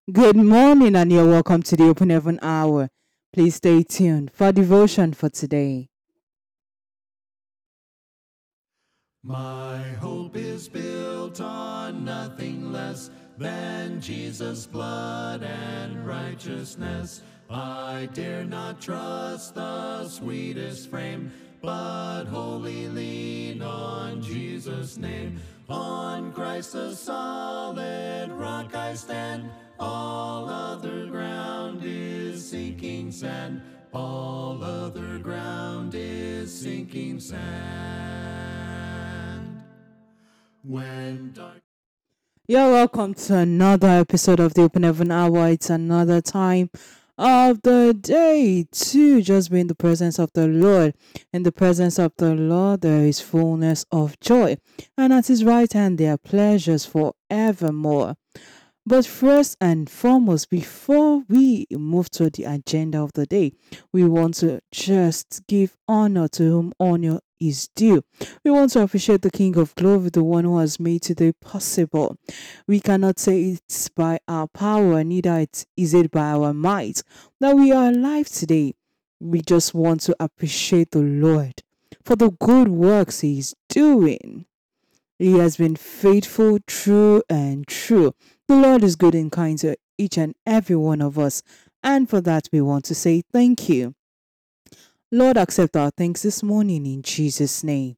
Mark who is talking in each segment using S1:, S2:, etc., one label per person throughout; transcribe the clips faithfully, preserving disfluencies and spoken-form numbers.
S1: Good morning, and you're welcome to the Open Heaven Hour. Please stay tuned for devotion for today.
S2: My hope is built on nothing less than Jesus' blood and righteousness. I dare not trust the sweetest frame, but wholly lean on Jesus' name. On Christ the solid rock I stand. All other ground is sinking sand. All other ground is sinking sand. When dark
S1: You're welcome to another episode of the Open Heaven Hour. It's another time of the day to just be in the presence of the Lord. In the presence of the Lord, there is fullness of joy, and at his right hand, there are pleasures forevermore. But first and foremost, before we move to the agenda of the day, we want to just give honor to whom honor is due. We want to appreciate the King of Glory, the one who has made today possible. We cannot say it's by our power, neither it is it by our might that we are alive today. We just want to appreciate the Lord for the good works he is doing. He has been faithful, true, and true. The Lord is good and kind to each and every one of us, and for that we want to say thank you. Lord, accept our thanks this morning in Jesus' name.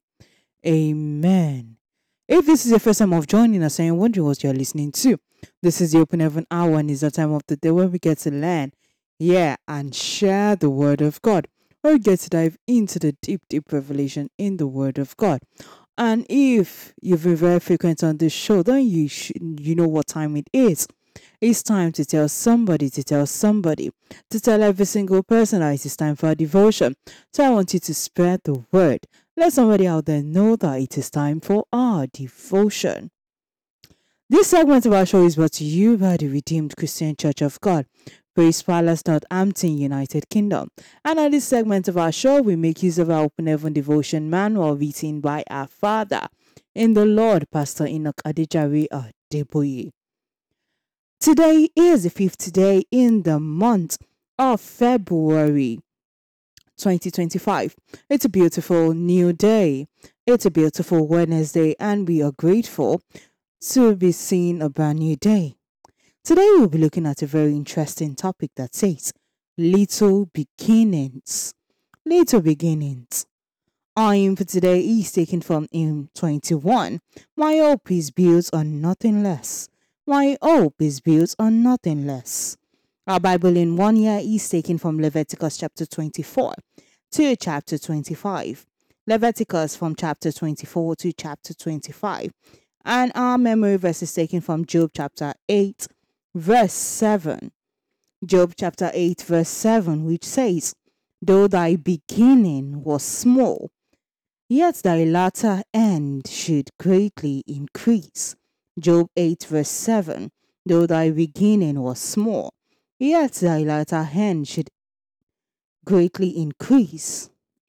S1: Amen. If this is your first time of joining us and you're wondering what you're listening to, this is the Open Heaven Hour, and it's the time of the day where we get to learn, yeah, and share the Word of God, where we get to dive into the deep, deep revelation in the Word of God. And if you've been very frequent on this show, then you should, you know what time it is. It's time to tell somebody, to tell somebody, to tell every single person that it is time for a devotion. So I want you to spread the word. Let somebody out there know that it is time for our devotion. This segment of our show is brought to you by the Redeemed Christian Church of God, Praise Palace, Northampton, United Kingdom. And at this segment of our show, we make use of our Open Heaven Devotion Manual written by our Father in the Lord, Pastor Enoch Adejare Adeboye. Today is the fifth day in the month of February twenty twenty-five. It's a beautiful new day. It's a beautiful Wednesday, and we are grateful to be seeing a brand new day. Today we'll be looking at a very interesting topic that says little beginnings. Little beginnings. Our aim for today is taken from hymn twenty-one. My hope is built on nothing less. My hope is built on nothing less. Our Bible in one year is taken from Leviticus chapter twenty-four to chapter twenty-five. Leviticus from chapter twenty-four to chapter twenty-five. And our memory verse is taken from Job chapter eight, verse seven. Job chapter eight, verse seven, which says, Though thy beginning was small, yet thy latter end should greatly increase. Job eight, verse seven. Though thy beginning was small, yet thy latter end should greatly increase.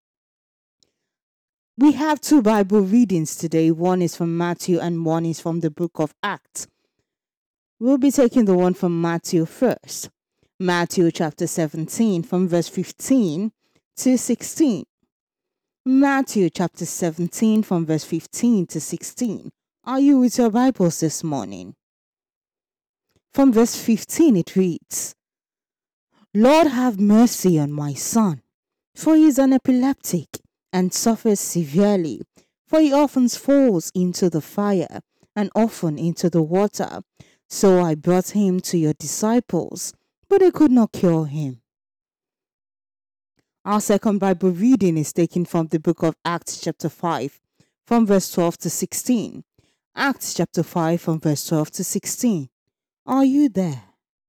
S1: We have two Bible readings today. One is from Matthew and one is from the book of Acts. We'll be taking the one from Matthew first. Matthew chapter seventeen from verse fifteen to sixteen. Matthew chapter seventeen from verse fifteen to sixteen. Are you with your Bibles this morning? From verse fifteen it reads, Lord, have mercy on my son, for he is an epileptic and suffers severely, for he often falls into the fire and often into the water. So I brought him to your disciples, but they could not cure him. Our second Bible reading is taken from the book of Acts chapter five, from verse twelve to sixteen. Acts chapter five from verse twelve to sixteen. Are you there?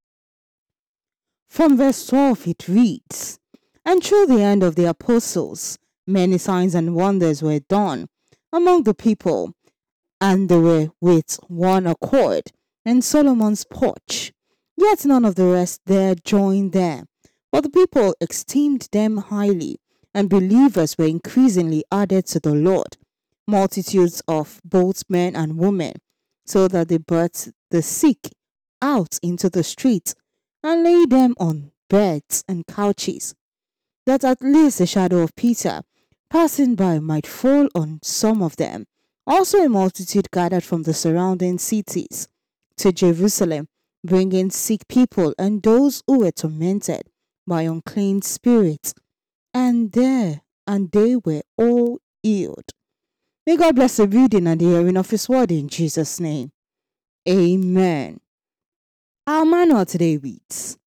S1: From verse twelve it reads, And through the hand of the apostles, many signs and wonders were done among the people, and they were with one accord in Solomon's porch. Yet none of the rest there joined them, but the people esteemed them highly, and believers were increasingly added to the Lord, multitudes of both men and women, so that they brought the sick out into the streets and lay them on beds and couches, that at least the shadow of Peter passing by might fall on some of them. Also, a multitude gathered from the surrounding cities to Jerusalem, bringing sick people and those who were tormented by unclean spirits, and there and they were all healed. May God bless the reading and the hearing of His word in Jesus' name. Amen. Our manual today reads: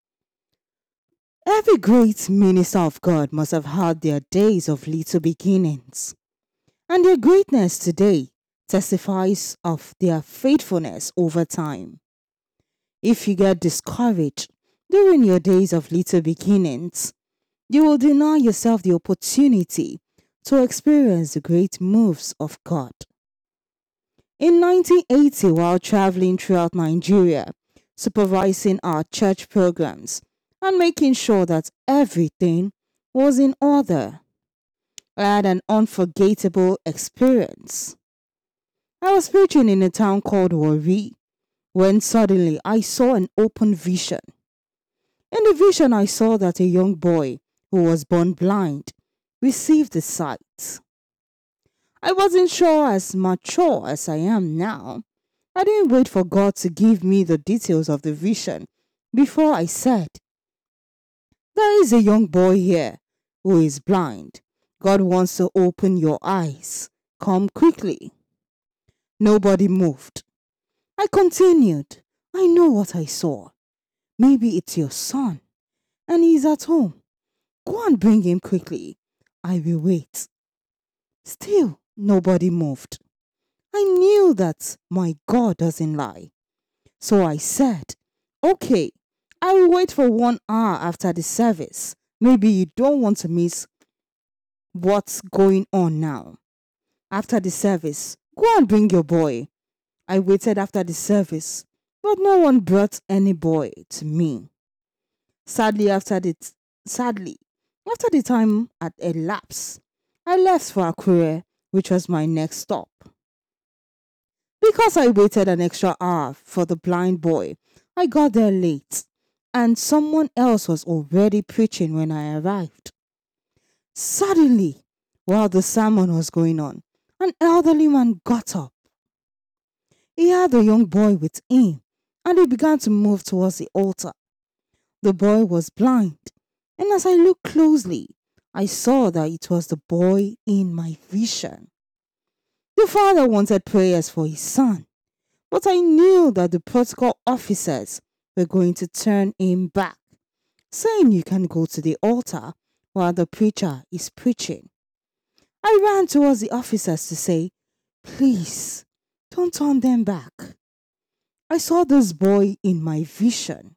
S1: every great minister of God must have had their days of little beginnings, and their greatness today testifies of their faithfulness over time. If you get discouraged during your days of little beginnings, you will deny yourself the opportunity to experience the great moves of God. In nineteen eighty, while traveling throughout Nigeria, supervising our church programs and making sure that everything was in order, I had an unforgettable experience. I was preaching in a town called Warri when suddenly I saw an open vision. In the vision, I saw that a young boy who was born blind received the sight. I wasn't sure as mature as I am now. I didn't wait for God to give me the details of the vision before I said, there is a young boy here who is blind. God wants to open your eyes. Come quickly. Nobody moved. I continued, I know what I saw. Maybe it's your son, and he's at home. Go and bring him quickly. I will wait. Still, nobody moved. I knew that my God doesn't lie. So I said, okay, I will wait for one hour after the service. Maybe you don't want to miss what's going on now. After the service, go and bring your boy. I waited after the service, but no one brought any boy to me. Sadly, after the t- sadly, after the time had elapsed, I left for Akure, which was my next stop. Because I waited an extra hour for the blind boy, I got there late, and someone else was already preaching when I arrived. Suddenly, while the sermon was going on, an elderly man got up. He had a young boy with him, and he began to move towards the altar. The boy was blind, and as I looked closely, I saw that it was the boy in my vision. The father wanted prayers for his son, but I knew that the protocol officers were going to turn him back, saying you can go to the altar while the preacher is preaching. I ran towards the officers to say, please, don't turn them back. I saw this boy in my vision.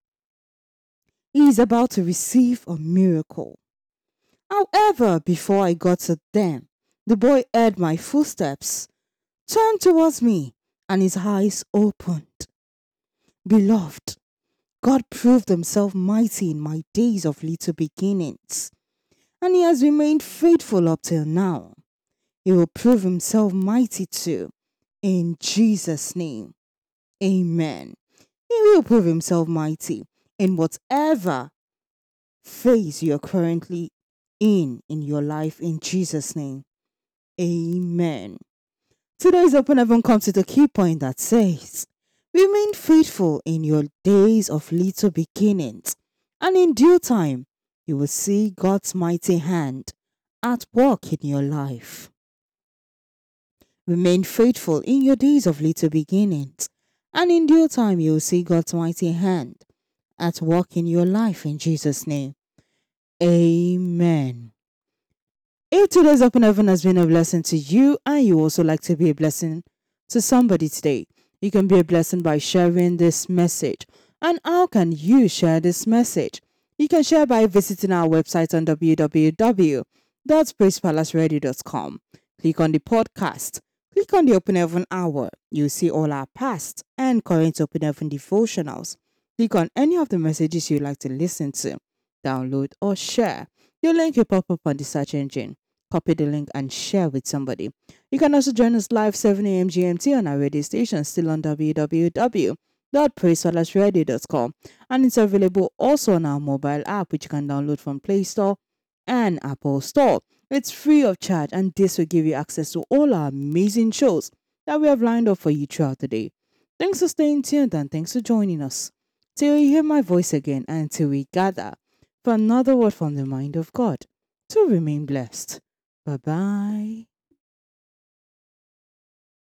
S1: He is about to receive a miracle. However, before I got to them, the boy heard my footsteps, turned towards me, and his eyes opened. Beloved, God proved Himself mighty in my days of little beginnings, and He has remained faithful up till now. He will prove Himself mighty too, in Jesus' name. Amen. He will prove Himself mighty in whatever phase you're currently in in your life, in Jesus' name. Amen. Today's Open Heaven comes to the key point that says, remain faithful in your days of little beginnings, and in due time, you will see God's mighty hand at work in your life. Remain faithful in your days of little beginnings, and in due time, you will see God's mighty hand at work in your life in Jesus' name. Amen. If today's Open Heaven has been a blessing to you and you also like to be a blessing to somebody today, you can be a blessing by sharing this message. And how can you share this message? You can share by visiting our website on w w w dot praise palace radio dot com. Click on the podcast. Click on the Open Heaven Hour. You'll see all our past and current Open Heaven devotionals. Click on any of the messages you'd like to listen to, download, or share. Your link will pop up on the search engine. Copy the link and share with somebody. You can also join us live seven a m G M T on our radio station, still on w w w dot praise palace radio dot com, and it's available also on our mobile app, which you can download from Play Store and Apple Store. It's free of charge, and this will give you access to all our amazing shows that we have lined up for you throughout the day. Thanks for staying tuned and thanks for joining us. Till you hear my voice again and till we gather for another word from the mind of God. To remain blessed. Bye bye.